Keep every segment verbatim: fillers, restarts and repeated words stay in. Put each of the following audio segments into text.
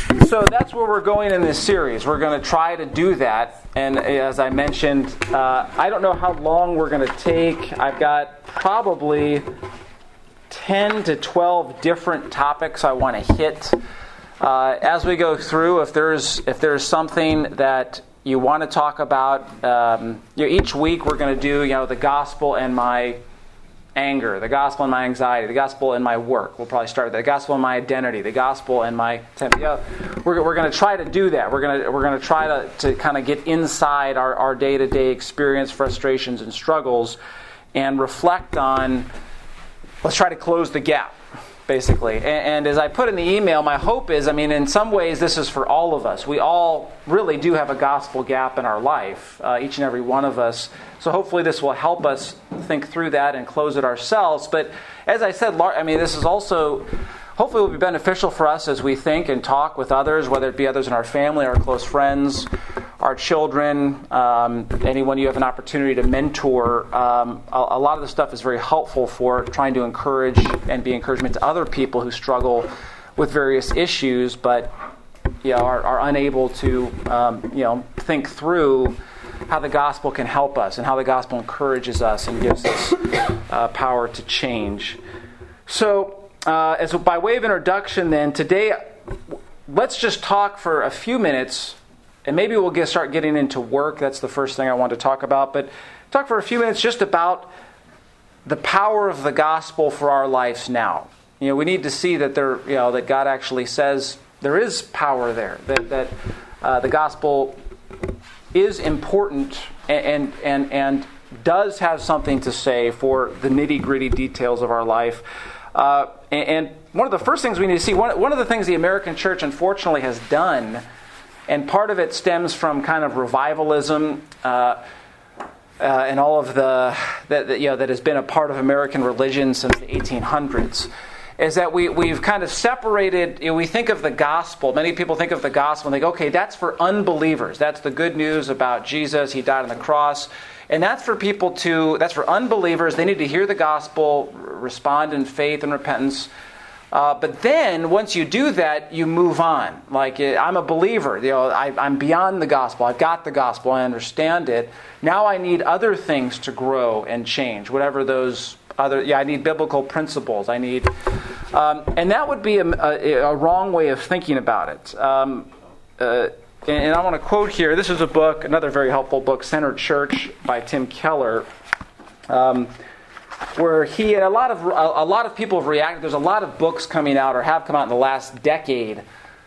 So that's where we're going in this series. We're going to try to do that. And as I mentioned, uh, I don't know how long we're going to take. I've got probably ten to twelve different topics I want to hit. Uh, as we go through, if there's if there's something that you want to talk about, um, you know, each week we're going to do, you know, the gospel and my anger, the gospel and my anxiety, the gospel and my work. We'll probably start with that. The gospel and my identity, the gospel and my temper. You know, we're we're going to try to do that. We're going to we're going to try to to kind of get inside our our day to day experience, frustrations, and struggles, and reflect on. Let's try to close the gap, basically. And, and as I put in the email, my hope is, I mean, in some ways, this is for all of us. We all really do have a gospel gap in our life, uh, each and every one of us. So hopefully this will help us think through that and close it ourselves. But as I said, I mean, this is also, hopefully will be beneficial for us as we think and talk with others, whether it be others in our family, our close friends, our children, um, anyone you have an opportunity to mentor. Um, a, a lot of the stuff is very helpful for trying to encourage and be encouragement to other people who struggle with various issues, but you know, are, are unable to um, you know, think through how the gospel can help us and how the gospel encourages us and gives us uh, power to change. So, uh, as a, by way of introduction then, today, let's just talk for a few minutes, and maybe we'll get, start getting into work. That's the first thing I want to talk about. But talk for a few minutes just about the power of the gospel for our lives now. You know, we need to see that there, you know, that God actually says there is power there. That that uh, the gospel is important and and and does have something to say for the nitty-gritty details of our life. Uh, and, and one of the first things we need to see, one, one of the things the American church unfortunately has done, and part of it stems from kind of revivalism uh, uh, and all of the that, that you know that has been a part of American religion since the eighteen hundreds, is that we, we've kind of separated, you know, we think of the gospel, many people think of the gospel and they go, okay, that's for unbelievers. That's the good news about Jesus. He died on the cross. And that's for people to, that's for unbelievers. They need to hear the gospel, respond in faith and repentance. Uh, but then, once you do that, you move on. Like, I'm a believer. You know, I, I'm beyond the gospel. I've got the gospel. I understand it. Now I need other things to grow and change, whatever those other... Yeah, I need biblical principles. I need... Um, and that would be a, a, a wrong way of thinking about it. Um, uh, and, and I want to quote here. This is a book, another very helpful book, Centered Church by Tim Keller. Um... where he and a lot of a lot of people have reacted. There's a lot of books coming out or have come out in the last decade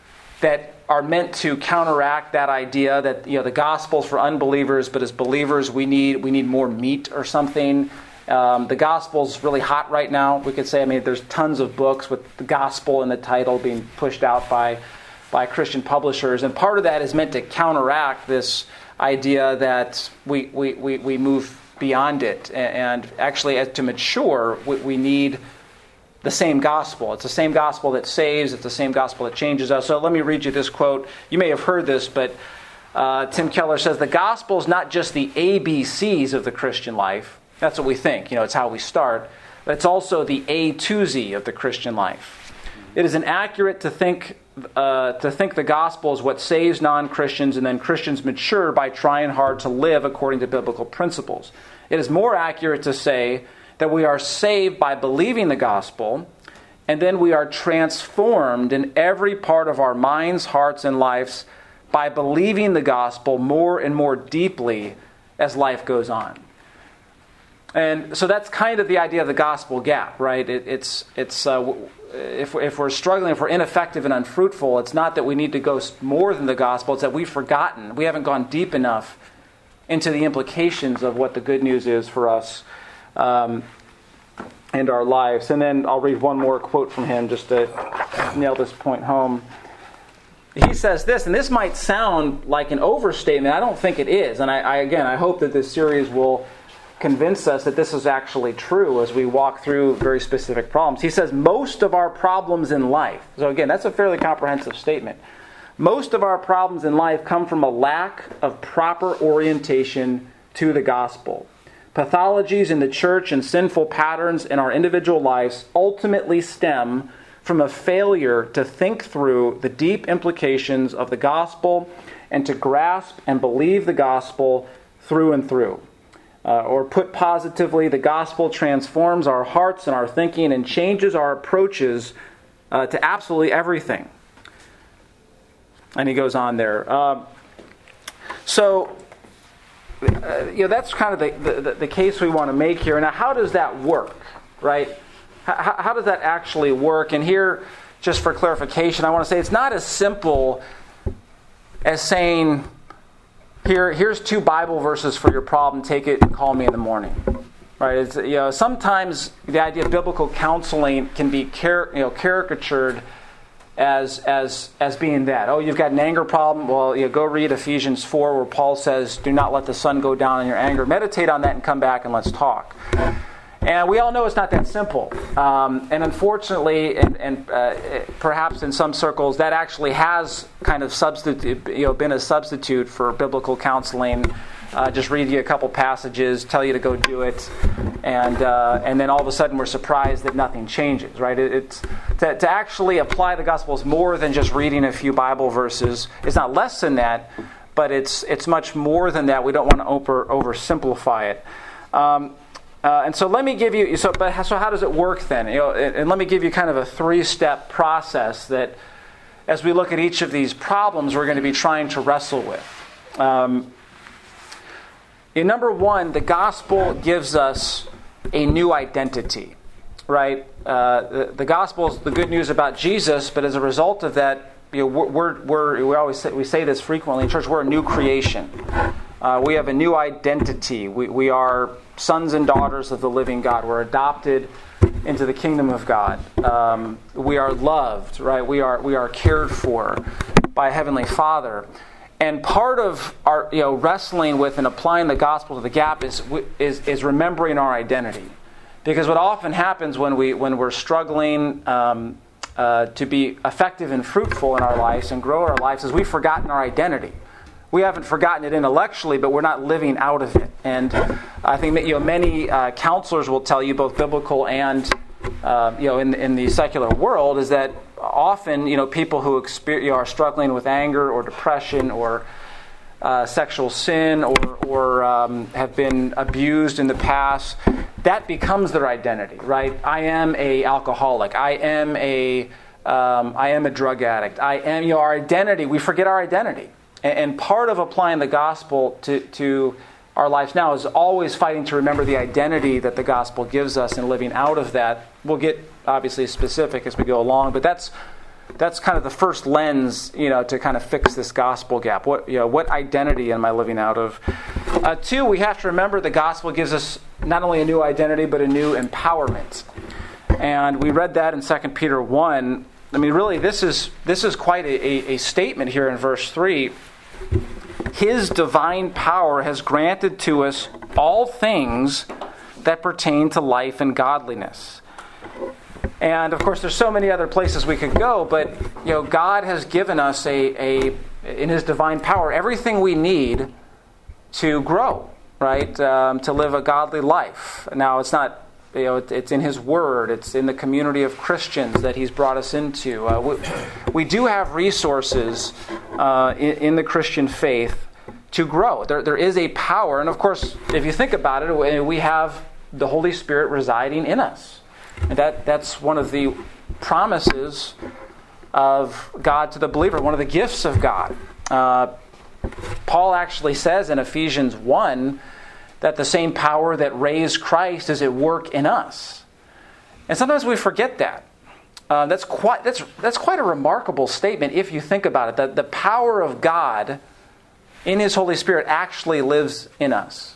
that are meant to counteract that idea that, you know, the gospel's for unbelievers, but as believers we need we need more meat or something. Um, the gospel's really hot right now. We could say, I mean, there's tons of books with the gospel in the title being pushed out by by Christian publishers, and part of that is meant to counteract this idea that we we we, we move beyond it, and actually as to mature we, we need the same gospel. It's the same gospel that saves. It's the same gospel that changes us. So let me read you this quote. You may have heard this, but uh, Tim Keller says, the gospel is not just the A B Cs of the Christian life. That's what we think. You know, it's how we start. But it's also the A to Z of the Christian life. It is inaccurate to think uh, to think the gospel is what saves non-Christians and then Christians mature by trying hard to live according to biblical principles. It is more accurate to say that we are saved by believing the gospel, and then we are transformed in every part of our minds, hearts, and lives by believing the gospel more and more deeply as life goes on. And so that's kind of the idea of the gospel gap, right? It, it's it's uh, if if we're struggling, if we're ineffective and unfruitful, it's not that we need to go more than the gospel. It's that we've forgotten. We haven't gone deep enough into the implications of what the good news is for us um, and our lives. And then I'll read one more quote from him just to nail this point home. He says this, and this might sound like an overstatement. I don't think it is. And I, I again, I hope that this series will convince us that this is actually true as we walk through very specific problems. He says, most of our problems in life, so again, that's a fairly comprehensive statement. Most of our problems in life come from a lack of proper orientation to the gospel. Pathologies in the church and sinful patterns in our individual lives ultimately stem from a failure to think through the deep implications of the gospel and to grasp and believe the gospel through and through. Uh, or put positively, the gospel transforms our hearts and our thinking and changes our approaches uh, to absolutely everything. And he goes on there. Uh, so, uh, you know, that's kind of the, the, the case we want to make here. Now, how does that work, right? How, how does that actually work? And here, just for clarification, I want to say it's not as simple as saying, here, here's two Bible verses for your problem, take it and call me in the morning. Right? It's, you know, sometimes the idea of biblical counseling can be car- you know, caricatured as as as being that. Oh, you've got an anger problem? Well, you know, go read Ephesians four where Paul says, do not let the sun go down in your anger. Meditate on that and come back and let's talk. And we all know it's not that simple. Um, and unfortunately, and, and uh, perhaps in some circles, that actually has kind of substitute, you know, been a substitute for biblical counseling. Uh, just read you a couple passages, tell you to go do it, and uh, and then all of a sudden we're surprised that nothing changes. Right? It, it's to, to actually apply the gospel is more than just reading a few Bible verses. It's not less than that, but it's it's much more than that. We don't want to over oversimplify it. Um, Uh, and so let me give you, so but so how does it work then? You know, and, and let me give you kind of a three-step process that as we look at each of these problems we're going to be trying to wrestle with. Um, in number one, the gospel gives us a new identity, right? Uh, the, the gospel is the good news about Jesus, but as a result of that, you know, we're, we're, we always say, we say this frequently in church, we're a new creation. Uh, we have a new identity. We, we are sons and daughters of the living God. We're adopted into the kingdom of God. Um, we are loved, right? We are we are cared for by a Heavenly Father. And part of our you know wrestling with and applying the gospel to the gap is is is remembering our identity, because what often happens when we when we're struggling um, uh, to be effective and fruitful in our lives and grow our lives is we've forgotten our identity. We haven't forgotten it intellectually, but we're not living out of it. And I think that, you know many uh, counselors will tell you, both biblical and uh, you know in in the secular world, is that often you know people who experience, you know, are struggling with anger or depression or uh, sexual sin or or um, have been abused in the past, that becomes their identity, right? I am a alcoholic. I am a um, I am a drug addict. I am you know our identity. We forget our identity. And part of applying the gospel to, to our lives now is always fighting to remember the identity that the gospel gives us and living out of that. We'll get obviously specific as we go along, but that's that's kind of the first lens, you know, to kind of fix this gospel gap. What you know, what identity am I living out of? Uh, two, we have to remember the gospel gives us not only a new identity but a new empowerment. And we read that in Second Peter one. I mean, really, this is this is quite a, a, a statement here in verse three. His divine power has granted to us all things that pertain to life and godliness. And of course, there's so many other places we could go, but you know, God has given us a, a in His divine power everything we need to grow, right? Um, to live a godly life. Now, it's not. You know, it's in His Word. It's in the community of Christians that He's brought us into. Uh, we, we do have resources uh, in, in the Christian faith to grow. There, there is a power, and of course, if you think about it, we have the Holy Spirit residing in us. And that that's one of the promises of God to the believer. One of the gifts of God. Uh, Paul actually says in Ephesians one. That the same power that raised Christ is at work in us, and sometimes we forget that. Uh, that's quite that's that's quite a remarkable statement if you think about it. That the power of God in His Holy Spirit actually lives in us,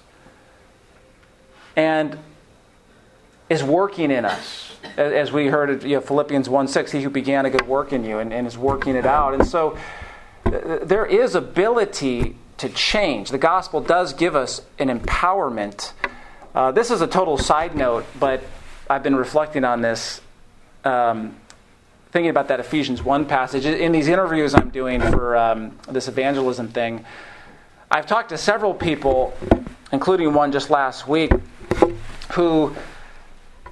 and is working in us, as we heard it, you know, Philippians one six. He who began a good work in you, and, and is working it out. And so uh, there is ability to change. The gospel does give us an empowerment. Uh, this is a total side note, but I've been reflecting on this, um, thinking about that Ephesians one passage. In these interviews I'm doing for um, this evangelism thing, I've talked to several people, including one just last week, who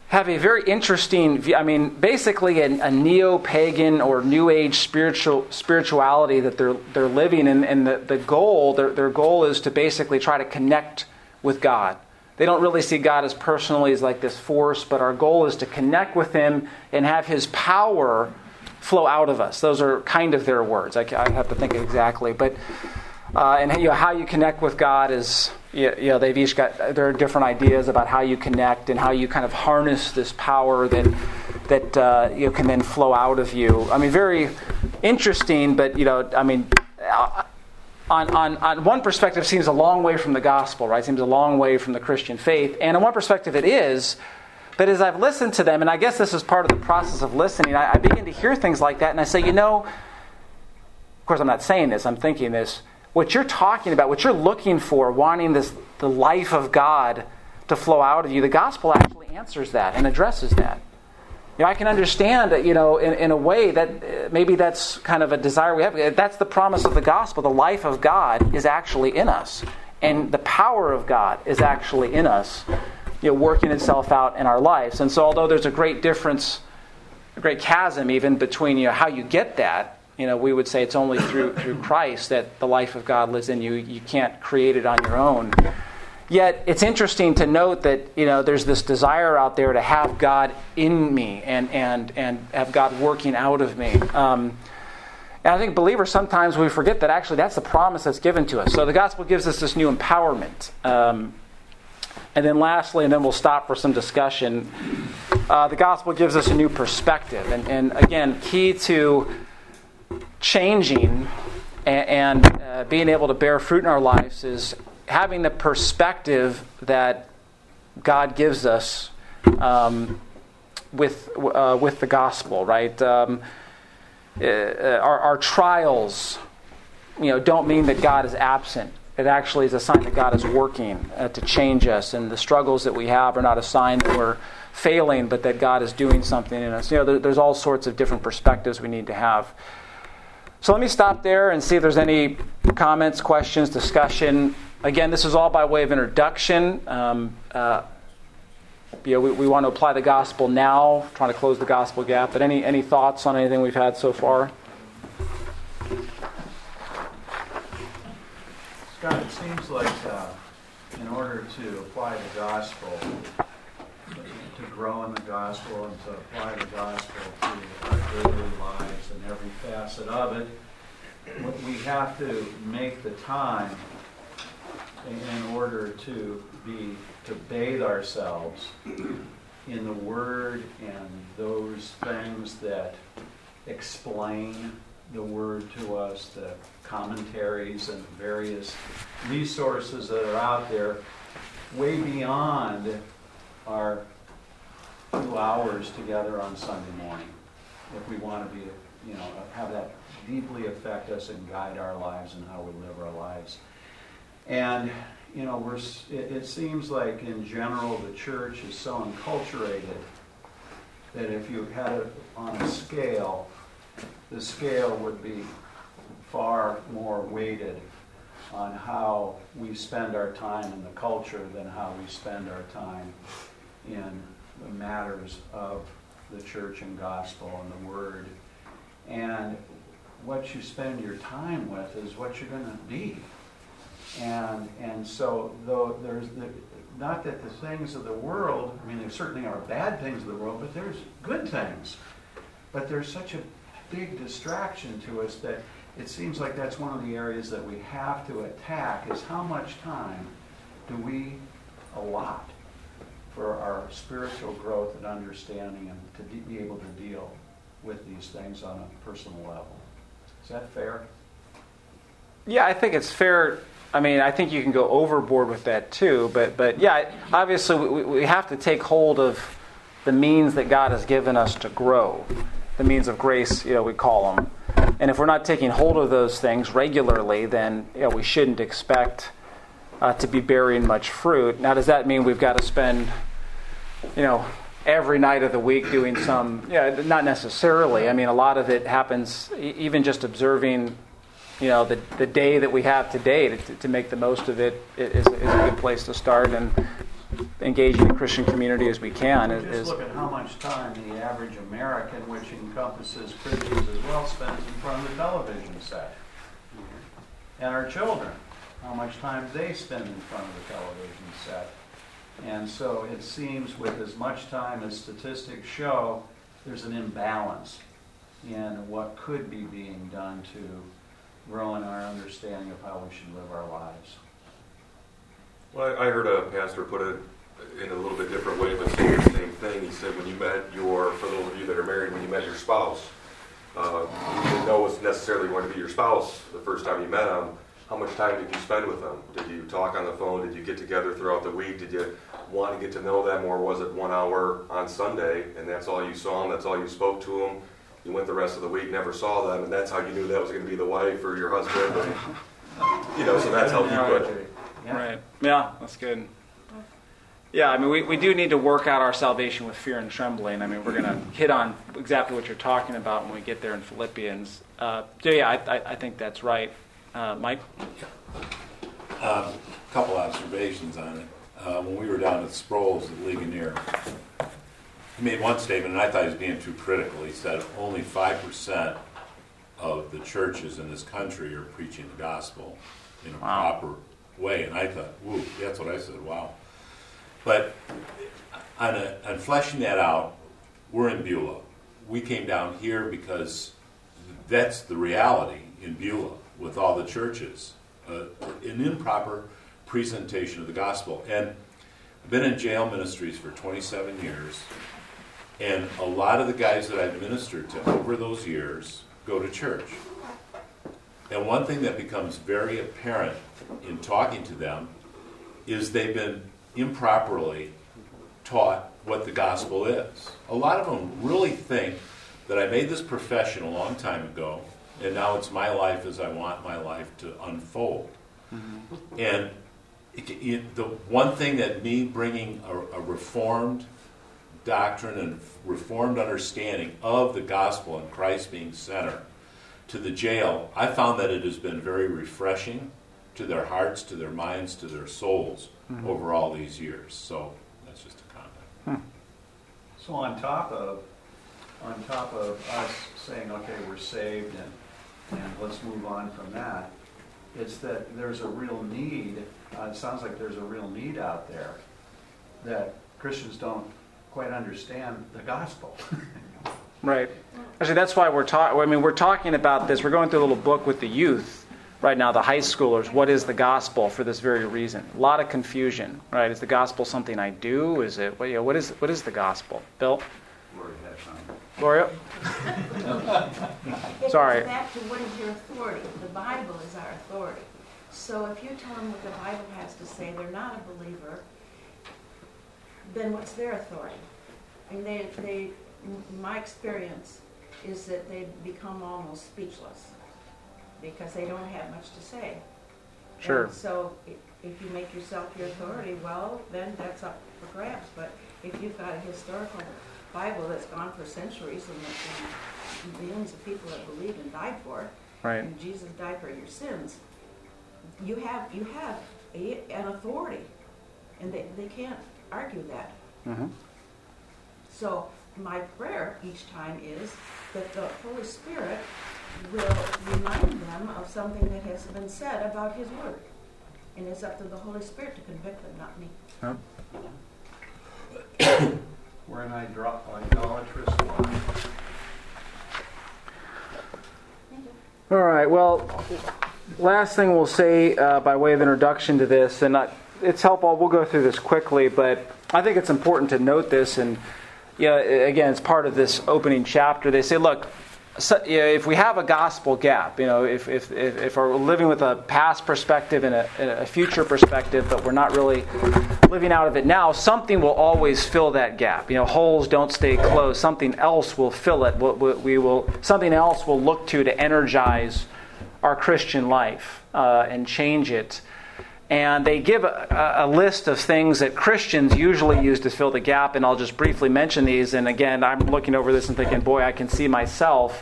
have a very interesting view. I mean, basically a, a neo-pagan or New Age spiritual spirituality that they're they're living in, and the, the goal, their, their goal is to basically try to connect with God. They don't really see God as personally as like this force, but our goal is to connect with Him and have His power flow out of us. Those are kind of their words. I, I have to think exactly, but uh, and you know, how you connect with God is, you know, they've each got there are different ideas about how you connect and how you kind of harness this power that that uh, you know, can then flow out of you. I mean, very interesting, but you know, I mean. On, on, on one perspective, seems a long way from the gospel, right? Seems a long way from the Christian faith. And on one perspective, it is. But as I've listened to them, and I guess this is part of the process of listening, I, I begin to hear things like that, and I say, you know, of course I'm not saying this, I'm thinking this. What you're talking about, what you're looking for, wanting this the life of God to flow out of you, the gospel actually answers that and addresses that. You know, I can understand that, you know, in, in a way that uh, maybe that's kind of a desire we have. That's the promise of the gospel. The life of God is actually in us. And the power of God is actually in us, you know, working itself out in our lives. And so although there's a great difference, a great chasm even between, you know, how you get that, you know, we would say it's only through through Christ that the life of God lives in you. You can't create it on your own. Yet it's interesting to note that, you know, there's this desire out there to have God in me and and and have God working out of me. Um, and I think believers sometimes we forget that actually that's the promise that's given to us. So the gospel gives us this new empowerment. Um, and then lastly, and then we'll stop for some discussion, uh, the gospel gives us a new perspective. And, and again, key to changing and, and uh, being able to bear fruit in our lives is having the perspective that God gives us um, with uh, with the gospel, right? Um, uh, our, our trials, you know, don't mean that God is absent. It actually is a sign that God is working uh, to change us, and the struggles that we have are not a sign that we're failing, but that God is doing something in us. You know, there, there's all sorts of different perspectives we need to have. So let me stop there and see if there's any comments, questions, discussion. Again, this is all by way of introduction. Um, uh, you know, we, we want to apply the gospel now, trying to close the gospel gap. But any any thoughts on anything we've had so far? Scott, it seems like uh, in order to apply the gospel, to grow in the gospel and to apply the gospel to our daily lives and every facet of it, we have to make the time in order to be to bathe ourselves in the Word and those things that explain the Word to us, the commentaries and various resources that are out there, way beyond our two hours together on Sunday morning. If we want to be, you know, have that deeply affect us and guide our lives and how we live our lives. And, you know, we're, it, it seems like in general the church is so enculturated that if you had it on a scale, the scale would be far more weighted on how we spend our time in the culture than how we spend our time in the matters of the church and gospel and the Word. And what you spend your time with is what you're going to be. And and so though there's the, not that the things of the world, I mean there certainly are bad things of the world, but there's good things. But there's such a big distraction to us that it seems like that's one of the areas that we have to attack, is how much time do we allot for our spiritual growth and understanding and to de- be able to deal with these things on a personal level. Is that fair? Yeah, I think it's fair. I mean, I think you can go overboard with that too, but but yeah, obviously we, we have to take hold of the means that God has given us to grow, the means of grace, you know, we call them. And if we're not taking hold of those things regularly, then you know, we shouldn't expect uh, to be bearing much fruit. Now, does that mean we've got to spend, you know, every night of the week doing some? Yeah, not necessarily. I mean, a lot of it happens even just observing. You know, the the day that we have today to, to make the most of it is, is a good place to start. And engaging the Christian community as we can. Just Is, look at how much time the average American, which encompasses Christians as well, spends in front of the television set. And our children, how much time they spend in front of the television set. And so it seems with as much time as statistics show, there's an imbalance in what could be being done to grow in our understanding of how we should live our lives. Well, I heard a pastor put it in a little bit different way, but saying the same thing. He said when you met your, for those of you that are married, when you met your spouse, uh, you didn't know it was necessarily going to be your spouse the first time you met them. How much time did you spend with them? Did you talk on the phone? Did you get together throughout the week? Did you want to get to know them, or was it one hour on Sunday and that's all you saw them, that's all you spoke to them? You went the rest of the week, never saw them, and that's how you knew that was going to be the wife or your husband. And, you know, so that's how you put it. Yeah. Right. Yeah, that's good. Yeah, I mean, we, we do need to work out our salvation with fear and trembling. I mean, we're going to hit on exactly what you're talking about when we get there in Philippians. Uh, so, yeah, I, I, I think that's right. Uh, Mike? A um, couple observations on it. Uh, when we were down at Sproul's at Ligonier, he made one statement, and I thought he was being too critical. He said only five percent of the churches in this country are preaching the gospel in a wow. proper way. And I thought, woo, that's what I said, wow. But on, a, on fleshing that out, we're in Beulah. We came down here because that's the reality in Beulah with all the churches. Uh, an improper presentation of the gospel. And I've been in jail ministries for twenty-seven years, and a lot of the guys that I've ministered to over those years go to church. And one thing that becomes very apparent in talking to them is they've been improperly taught what the gospel is. A lot of them really think that I made this profession a long time ago, and now it's my life as I want my life to unfold. Mm-hmm. And it, it, the one thing that me bringing a, a reformed doctrine and reformed understanding of the gospel and Christ being center to the jail, I found that it has been very refreshing to their hearts, to their minds, to their souls mm-hmm. over all these years. So that's just a comment. Hmm. So on top of on top of us saying, okay, we're saved and, and let's move on from that, it's that there's a real need. Uh, it sounds like there's a real need out there that Christians don't quite understand the gospel. Right. Actually, that's why we're talking. I mean, we're talking about this. We're going through a little book with the youth right now, the high schoolers. What is the gospel for this very reason? A lot of confusion, right? Is the gospel something I do? Is it? Well, you know, what is what is the gospel? Bill? Gloria? It Sorry. goes back to what is your authority. The Bible is our authority. So if you tell them what the Bible has to say, they're not a believer, then what's their authority? I mean, they, they, my experience is that they become almost speechless because they don't have much to say. Sure. And so if you make yourself your authority, well, then that's up for grabs. But if you've got a historical Bible that's gone for centuries and that millions of people have believed and died for it, right. and Jesus died for your sins, you have you have a, an authority, and they, they can't argue that. Mm-hmm. So my prayer each time is that the Holy Spirit will remind them of something that has been said about His Word. And it's up to the Holy Spirit to convict them, not me. Yep. We're in idolatrous line. All right, well, last thing we'll say uh, by way of introduction to this, and not, it's helpful, we'll go through this quickly, but I think it's important to note this, and yeah, again, it's part of this opening chapter. They say, look, so, you know, if we have a gospel gap, you know, if if if, if we're living with a past perspective and a, and a future perspective, but we're not really living out of it now, something will always fill that gap. You know, holes don't stay closed. Something else will fill it. We will something else will look to to energize our Christian life uh, and change it. And they give a, a list of things that Christians usually use to fill the gap, and I'll just briefly mention these. And again, I'm looking over this and thinking, boy, I can see myself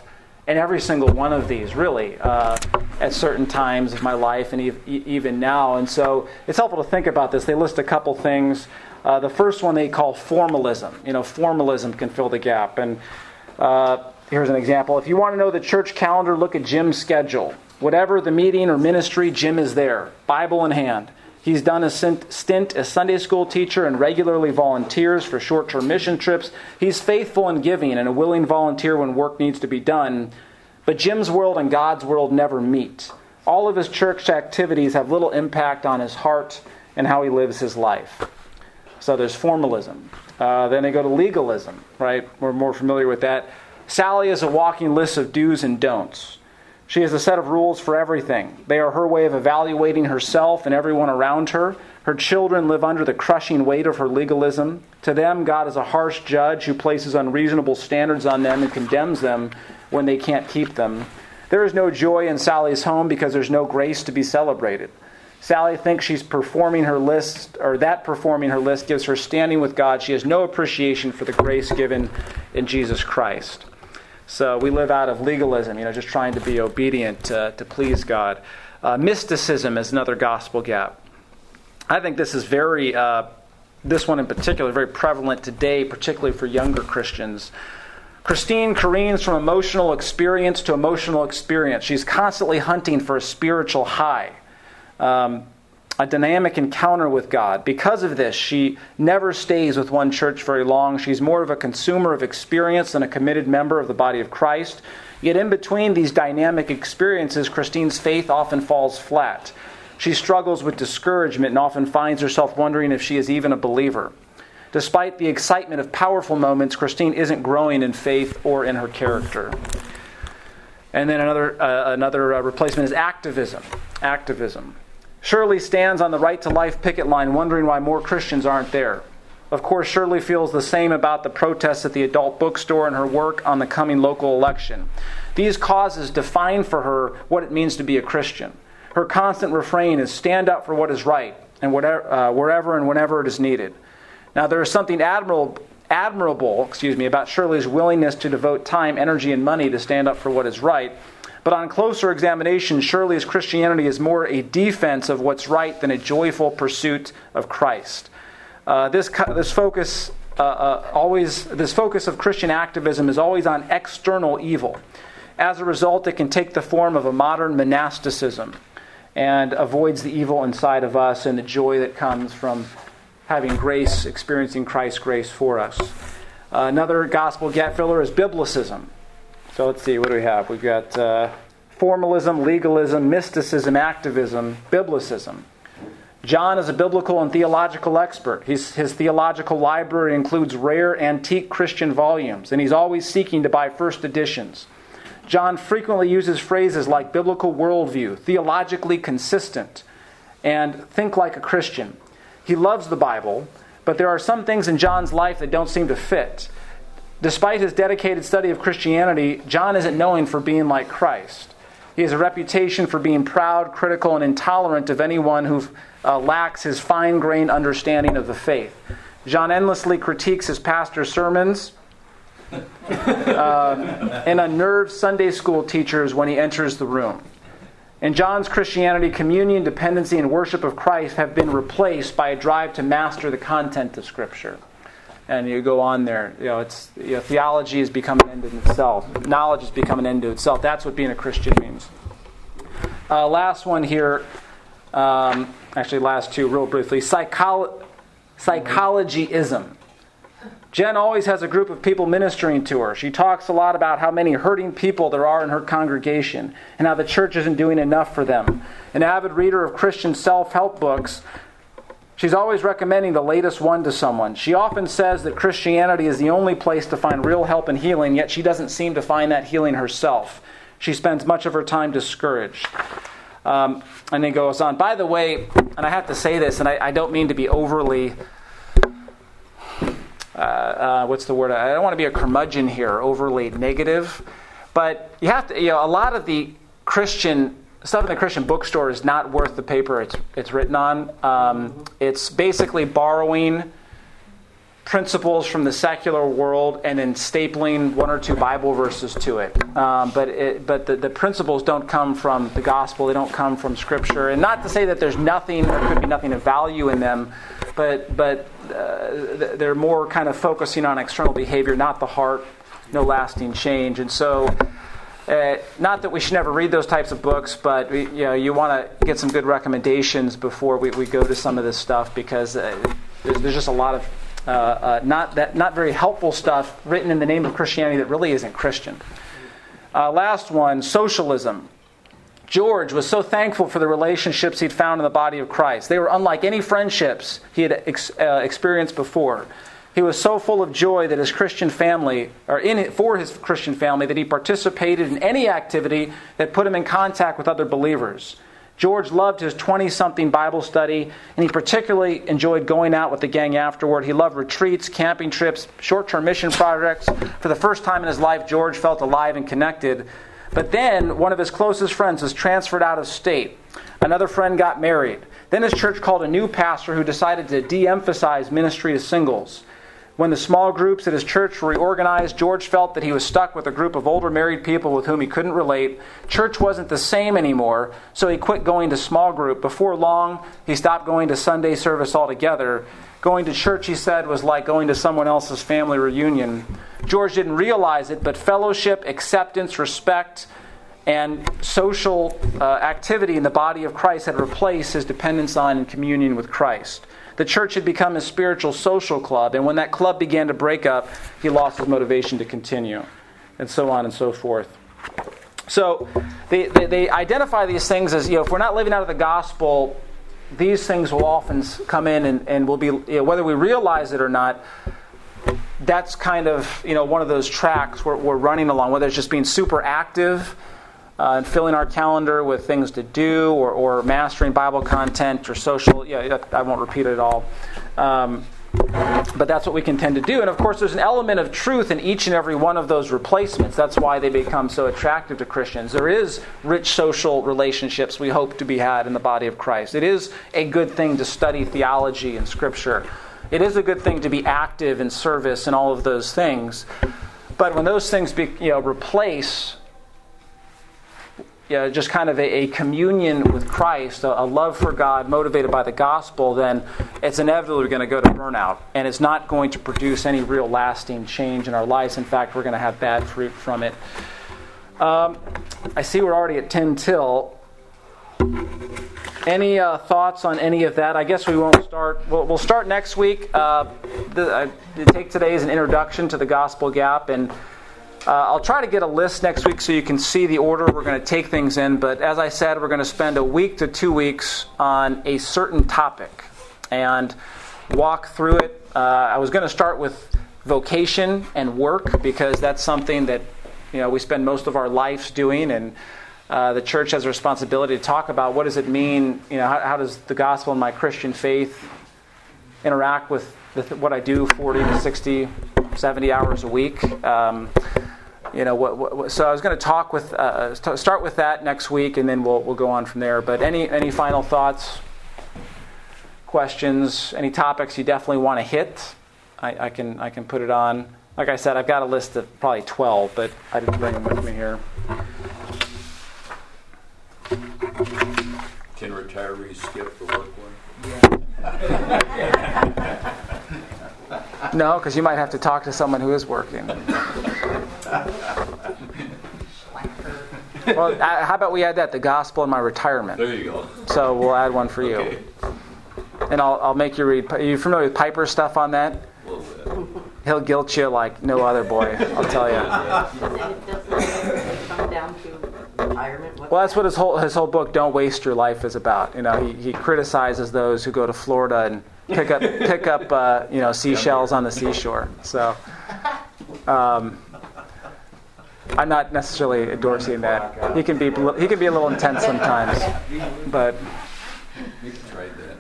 in every single one of these, really, uh, at certain times of my life and e- even now. And so it's helpful to think about this. They list a couple things. Uh, the first one they call formalism. You know, formalism can fill the gap. And uh, here's an example. If you want to know the church calendar, look at Jim's schedule. Whatever the meeting or ministry, Jim is there, Bible in hand. He's done a stint as Sunday school teacher and regularly volunteers for short-term mission trips. He's faithful in giving and a willing volunteer when work needs to be done. But Jim's world and God's world never meet. All of his church activities have little impact on his heart and how he lives his life. So there's formalism. Uh, then they go to legalism, right? We're more familiar with that. Sally is a walking list of do's and don'ts. She has a set of rules for everything. They are her way of evaluating herself and everyone around her. Her children live under the crushing weight of her legalism. To them, God is a harsh judge who places unreasonable standards on them and condemns them when they can't keep them. There is no joy in Sally's home because there's no grace to be celebrated. Sally thinks she's performing her list, or that performing her list gives her standing with God. She has no appreciation for the grace given in Jesus Christ. So we live out of legalism, you know, just trying to be obedient uh, to please God. Uh, mysticism is another gospel gap. I think this is very, uh, this one in particular, very prevalent today, particularly for younger Christians. Christine careens from emotional experience to emotional experience. She's constantly hunting for a spiritual high, um, a dynamic encounter with God. Because of this, she never stays with one church very long. She's more of a consumer of experience than a committed member of the body of Christ. Yet in between these dynamic experiences, Christine's faith often falls flat. She struggles with discouragement and often finds herself wondering if she is even a believer. Despite the excitement of powerful moments, Christine isn't growing in faith or in her character. And then another uh, another uh, replacement is activism. Activism. Shirley stands on the Right to Life picket line wondering why more Christians aren't there. Of course, Shirley feels the same about the protests at the adult bookstore and her work on the coming local election. These causes define for her what it means to be a Christian. Her constant refrain is stand up for what is right and whatever, uh, wherever and whenever it is needed. Now, there is something admirable, admirable excuse me, about Shirley's willingness to devote time, energy, and money to stand up for what is right. But on closer examination, Shirley's Christianity is more a defense of what's right than a joyful pursuit of Christ. Uh, this this focus uh, uh, always this focus of Christian activism is always on external evil. As a result, it can take the form of a modern monasticism and avoids the evil inside of us and the joy that comes from having grace, experiencing Christ's grace for us. Uh, another gospel gap filler is biblicism. So let's see, what do we have? We've got uh, formalism, legalism, mysticism, activism, biblicism. John is a biblical and theological expert. He's, his theological library includes rare antique Christian volumes, and he's always seeking to buy first editions. John frequently uses phrases like biblical worldview, theologically consistent, and think like a Christian. He loves the Bible, but there are some things in John's life that don't seem to fit. Despite his dedicated study of Christianity, John isn't known for being like Christ. He has a reputation for being proud, critical, and intolerant of anyone who uh, lacks his fine-grained understanding of the faith. John endlessly critiques his pastor's sermons uh, and unnerves Sunday school teachers when he enters the room. In John's Christianity, communion, dependency, and worship of Christ have been replaced by a drive to master the content of Scripture. And you go on there, you know, it's you know, theology has become an end in itself. Knowledge has become an end to itself. That's what being a Christian means. Uh, last one here, um, actually last two, real briefly. Psycholo- psychologyism. Jen always has a group of people ministering to her. She talks a lot about how many hurting people there are in her congregation and how the church isn't doing enough for them. An avid reader of Christian self-help books, she's always recommending the latest one to someone. She often says that Christianity is the only place to find real help and healing, yet she doesn't seem to find that healing herself. She spends much of her time discouraged. Um, and then goes on. By the way, and I have to say this, and I, I don't mean to be overly, uh, uh, what's the word? I don't want to be a curmudgeon here, overly negative. But you have to, you know, a lot of the Christian stuff in the Christian bookstore is not worth the paper it's it's written on. Um, it's basically borrowing principles from the secular world and then stapling one or two Bible verses to it. Um, but it, but the, the principles don't come from the gospel. They don't come from Scripture. And not to say that there's nothing, there could be nothing of value in them, but but uh, they're more kind of focusing on external behavior, not the heart, no lasting change. And so, uh, not that we should never read those types of books, but we, you know, you want to get some good recommendations before we, we go to some of this stuff, because uh, there's, there's just a lot of Uh, uh, not that not very helpful stuff written in the name of Christianity that really isn't Christian. Uh, last one, socialism. George was so thankful for the relationships he'd found in the body of Christ. They were unlike any friendships he had ex- uh, experienced before. He was so full of joy that his Christian family, or in it, for his Christian family, that he participated in any activity that put him in contact with other believers. George loved his twenty-something Bible study, and he particularly enjoyed going out with the gang afterward. He loved retreats, camping trips, short-term mission projects. For the first time in his life, George felt alive and connected. But then one of his closest friends was transferred out of state. Another friend got married. Then his church called a new pastor who decided to de-emphasize ministry to singles. When the small groups at his church were reorganized, George felt that he was stuck with a group of older married people with whom he couldn't relate. Church wasn't the same anymore, so he quit going to small group. Before long, he stopped going to Sunday service altogether. Going to church, he said, was like going to someone else's family reunion. George didn't realize it, but fellowship, acceptance, respect, and social uh, activity in the body of Christ had replaced his dependence on and communion with Christ. The church had become his spiritual social club, and when that club began to break up, he lost his motivation to continue, and so on and so forth. So they, they, they identify these things as, you know, if we're not living out of the gospel, these things will often come in and, and will be, you know, whether we realize it or not, that's kind of, you know, one of those tracks we're, we're running along, whether it's just being super active, Uh, and filling our calendar with things to do, or, or mastering Bible content, or social. Yeah, I won't repeat it all. Um, but that's what we can tend to do. And of course, there's an element of truth in each and every one of those replacements. That's why they become so attractive to Christians. There is rich social relationships we hope to be had in the body of Christ. It is a good thing to study theology and Scripture. It is a good thing to be active in service and all of those things. But when those things be, you know, replace Yeah, just kind of a, a communion with Christ, a, a love for God motivated by the gospel, then it's inevitably going to go to burnout. And it's not going to produce any real lasting change in our lives. In fact, we're going to have bad fruit from it. Um, I see we're already at ten till. Any uh, thoughts on any of that? I guess we won't start. We'll, we'll start next week. Uh, the, I take today as an introduction to the Gospel Gap, and Uh, I'll try to get a list next week so you can see the order we're going to take things in. But as I said, we're going to spend a week to two weeks on a certain topic and walk through it. Uh, I was going to start with vocation and work, because that's something that, you know, we spend most of our lives doing, and uh, the church has a responsibility to talk about what does it mean. You know, how, how does the gospel and my Christian faith interact with the, what I do forty to sixty, seventy hours a week. Um, You know, what, what, so I was going to talk with, uh, start with that next week, and then we'll we'll go on from there. But any any final thoughts, questions, any topics you definitely want to hit? I, I can I can put it on. Like I said, I've got a list of probably twelve, but I didn't bring them with me here. Can retirees skip the work one? No, because you might have to talk to someone who is working. Well, uh, how about we add that, the gospel in my retirement? There you go. So we'll add one for you. Okay. And I'll, I'll make you read. Are you familiar with Piper's stuff on that? A little bit. He'll guilt you like no other boy, I'll tell you. And it doesn't come down to retirement. Well, that's what his whole his whole book, Don't Waste Your Life, is about. You know, he, he criticizes those who go to Florida and pick up pick up uh, you know seashells on the seashore. So, um, I'm not necessarily endorsing that. He can be he can be a little intense sometimes, but. You can try that.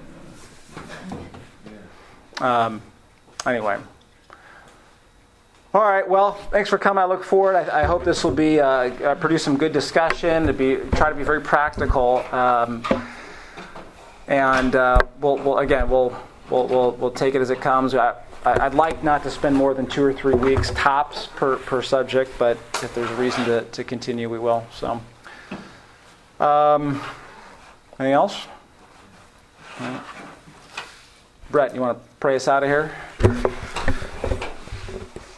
Um, anyway. All right. Well, thanks for coming. I look forward. I, I hope this will be uh, uh, produce some good discussion. To be try to be very practical, um, and uh, we'll, we'll again we'll, we'll we'll we'll take it as it comes. I, I- I'd like not to spend more than two or three weeks tops per, per subject, but if there's a reason to, to continue, we will. So, um, anything else? All right. Brett, you want to pray us out of here?